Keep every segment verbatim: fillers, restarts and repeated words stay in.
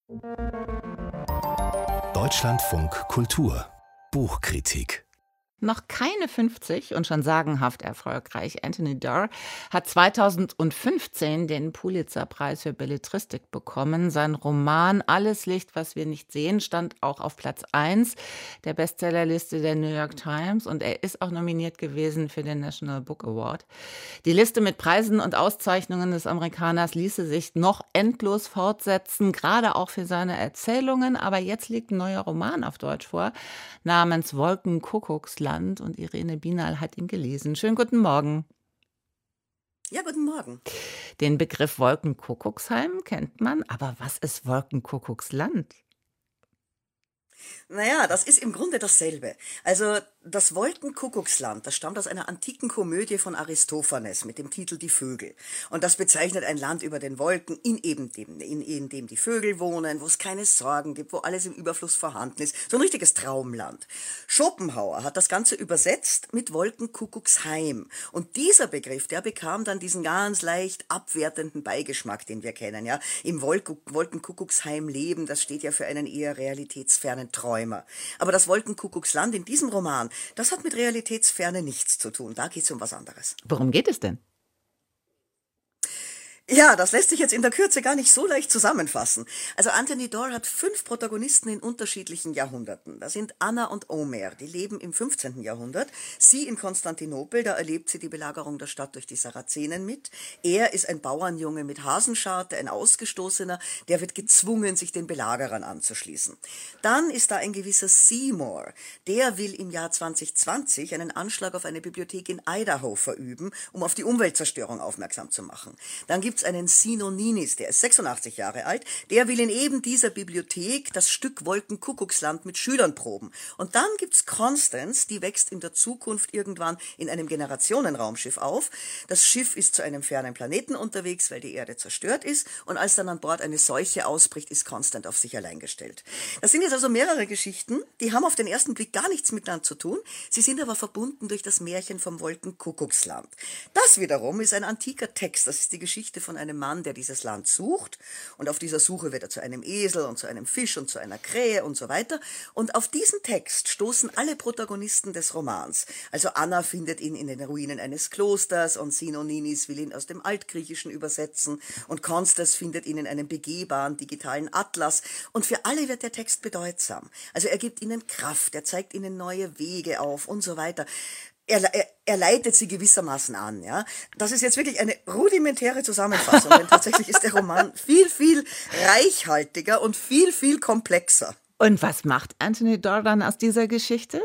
Deutschlandfunk Kultur Buchkritik. Noch keine fünfzig und schon sagenhaft erfolgreich. Anthony Doerr hat zweitausendfünfzehn den Pulitzer-Preis für Belletristik bekommen. Sein Roman Alles Licht, was wir nicht sehen stand auch auf Platz eins der Bestsellerliste der New York Times und er ist auch nominiert gewesen für den National Book Award. Die Liste mit Preisen und Auszeichnungen des Amerikaners ließe sich noch endlos fortsetzen, gerade auch für seine Erzählungen. Aber jetzt liegt ein neuer Roman auf Deutsch vor, namens Wolkenkuckucksland. Und Irene Bienal hat ihn gelesen. Schönen guten Morgen. Ja, guten Morgen. Den Begriff Wolkenkuckucksheim kennt man, aber was ist Wolkenkuckucksland? Naja, das ist im Grunde dasselbe. Also das Wolkenkuckucksland, das stammt aus einer antiken Komödie von Aristophanes mit dem Titel Die Vögel. Und das bezeichnet ein Land über den Wolken, in eben dem, in, in dem die Vögel wohnen, wo es keine Sorgen gibt, wo alles im Überfluss vorhanden ist. So ein richtiges Traumland. Schopenhauer hat das Ganze übersetzt mit Wolkenkuckucksheim. Und dieser Begriff, der bekam dann diesen ganz leicht abwertenden Beigeschmack, den wir kennen. Ja, im Wolk- Wolkenkuckucksheim leben, das steht ja für einen eher realitätsfernen Träumer. Aber das Wolkenkuckucksland in diesem Roman, das hat mit Realitätsferne nichts zu tun. Da geht es um was anderes. Worum geht es denn? Ja, das lässt sich jetzt in der Kürze gar nicht so leicht zusammenfassen. Also Anthony Doerr hat fünf Protagonisten in unterschiedlichen Jahrhunderten. Das sind Anna und Omer, die leben im fünfzehnten Jahrhundert. Sie in Konstantinopel, da erlebt sie die Belagerung der Stadt durch die Sarazenen mit. Er ist ein Bauernjunge mit Hasenscharte, ein Ausgestoßener, der wird gezwungen, sich den Belagerern anzuschließen. Dann ist da ein gewisser Seymour, der will im Jahr zwanzig zwanzig einen Anschlag auf eine Bibliothek in Idaho verüben, um auf die Umweltzerstörung aufmerksam zu machen. Dann gibt einen Sino Ninis, der ist sechsundachtzig Jahre alt, der will in eben dieser Bibliothek das Stück Wolkenkuckucksland mit Schülern proben. Und dann gibt's Constance, die wächst in der Zukunft irgendwann in einem Generationenraumschiff auf. Das Schiff ist zu einem fernen Planeten unterwegs, weil die Erde zerstört ist. Und als dann an Bord eine Seuche ausbricht, ist Constance auf sich allein gestellt. Das sind jetzt also mehrere Geschichten, die haben auf den ersten Blick gar nichts miteinander zu tun. Sie sind aber verbunden durch das Märchen vom Wolkenkuckucksland. Das wiederum ist ein antiker Text, das ist die Geschichte von einem Mann, der dieses Land sucht, und auf dieser Suche wird er zu einem Esel und zu einem Fisch und zu einer Krähe und so weiter, und auf diesen Text stoßen alle Protagonisten des Romans. Also Anna findet ihn in den Ruinen eines Klosters und Sino Ninis will ihn aus dem Altgriechischen übersetzen und Constance findet ihn in einem begehbaren digitalen Atlas, und für alle wird der Text bedeutsam. Also er gibt ihnen Kraft, er zeigt ihnen neue Wege auf und so weiter. Er, er, er leitet sie gewissermaßen an, ja. Das ist jetzt wirklich eine rudimentäre Zusammenfassung, denn tatsächlich ist der Roman viel, viel reichhaltiger und viel, viel komplexer. Und was macht Anthony Doerr dann aus dieser Geschichte?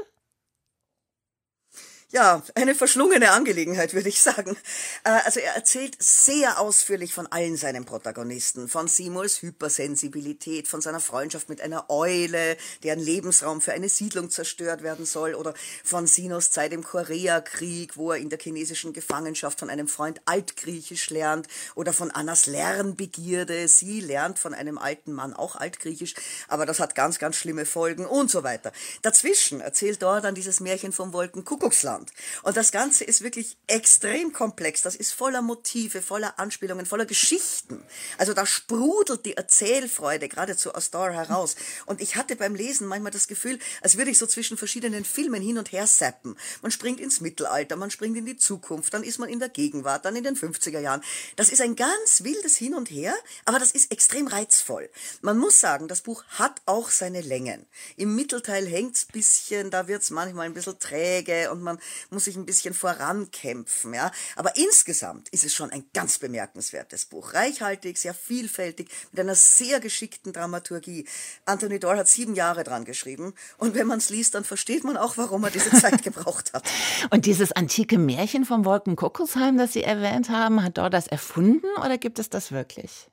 Ja, eine verschlungene Angelegenheit, würde ich sagen. Also er erzählt sehr ausführlich von allen seinen Protagonisten, von Seymours Hypersensibilität, von seiner Freundschaft mit einer Eule, deren Lebensraum für eine Siedlung zerstört werden soll, oder von Sinos Zeit im Koreakrieg, wo er in der chinesischen Gefangenschaft von einem Freund Altgriechisch lernt, oder von Annas Lernbegierde, sie lernt von einem alten Mann auch Altgriechisch, aber das hat ganz, ganz schlimme Folgen und so weiter. Dazwischen erzählt Doerr dann dieses Märchen vom Wolkenkuckucksland. Und das Ganze ist wirklich extrem komplex. Das ist voller Motive, voller Anspielungen, voller Geschichten. Also da sprudelt die Erzählfreude geradezu aus Doerr heraus. Und ich hatte beim Lesen manchmal das Gefühl, als würde ich so zwischen verschiedenen Filmen hin und her zappen. Man springt ins Mittelalter, man springt in die Zukunft, dann ist man in der Gegenwart, dann in den fünfziger Jahren. Das ist ein ganz wildes Hin und Her, aber das ist extrem reizvoll. Man muss sagen, das Buch hat auch seine Längen. Im Mittelteil hängt's bisschen, da wird's manchmal ein bisschen träge und man muss sich ein bisschen vorankämpfen, ja. Aber insgesamt ist es schon ein ganz bemerkenswertes Buch. Reichhaltig, sehr vielfältig, mit einer sehr geschickten Dramaturgie. Anthony Doerr hat sieben Jahre dran geschrieben. Und wenn man es liest, dann versteht man auch, warum er diese Zeit gebraucht hat. Und dieses antike Märchen vom Wolkenkuckucksheim, das Sie erwähnt haben, hat Doerr das erfunden oder gibt es das wirklich?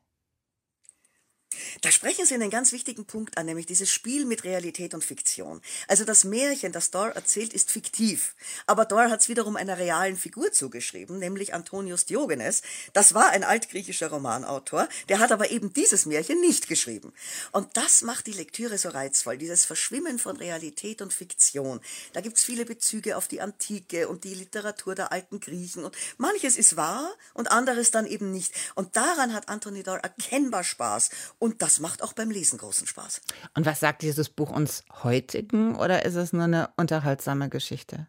Da sprechen Sie einen ganz wichtigen Punkt an, nämlich dieses Spiel mit Realität und Fiktion. Also das Märchen, das Doerr erzählt, ist fiktiv. Aber Doerr hat es wiederum einer realen Figur zugeschrieben, nämlich Antonios Diogenes. Das war ein altgriechischer Romanautor, der hat aber eben dieses Märchen nicht geschrieben. Und das macht die Lektüre so reizvoll, dieses Verschwimmen von Realität und Fiktion. Da gibt's viele Bezüge auf die Antike und die Literatur der alten Griechen. Und manches ist wahr und anderes dann eben nicht. Und daran hat Anthony Doerr erkennbar Spaß. Und Und das macht auch beim Lesen großen Spaß. Und was sagt dieses Buch uns Heutigen oder ist es nur eine unterhaltsame Geschichte?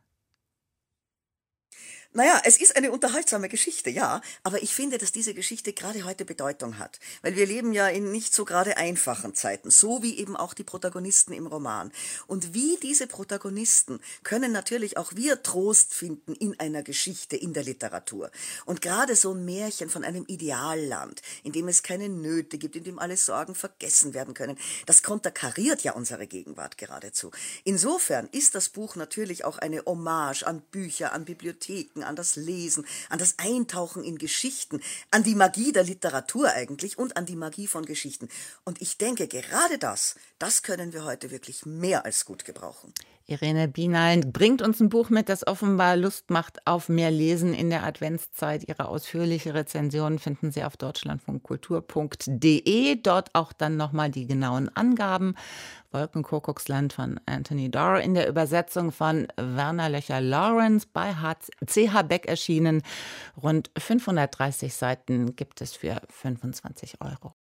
Naja, es ist eine unterhaltsame Geschichte, ja, aber ich finde, dass diese Geschichte gerade heute Bedeutung hat, weil wir leben ja in nicht so gerade einfachen Zeiten, so wie eben auch die Protagonisten im Roman. Und wie diese Protagonisten können natürlich auch wir Trost finden in einer Geschichte, in der Literatur. Und gerade so ein Märchen von einem Idealland, in dem es keine Nöte gibt, in dem alle Sorgen vergessen werden können, das konterkariert ja unsere Gegenwart geradezu. Insofern ist das Buch natürlich auch eine Hommage an Bücher, an Bibliotheken, an das Lesen, an das Eintauchen in Geschichten, an die Magie der Literatur eigentlich und an die Magie von Geschichten. Und ich denke, gerade das, das können wir heute wirklich mehr als gut gebrauchen. Irene Bienal bringt uns ein Buch mit, das offenbar Lust macht auf mehr Lesen in der Adventszeit. Ihre ausführliche Rezension finden Sie auf deutschlandfunkkultur punkt de. Dort auch dann nochmal die genauen Angaben. Wolkenkuckucksland von Anthony Doerr in der Übersetzung von Werner Löcher-Lawrence bei C H Beck erschienen. Rund fünfhundertdreißig Seiten gibt es für fünfundzwanzig Euro.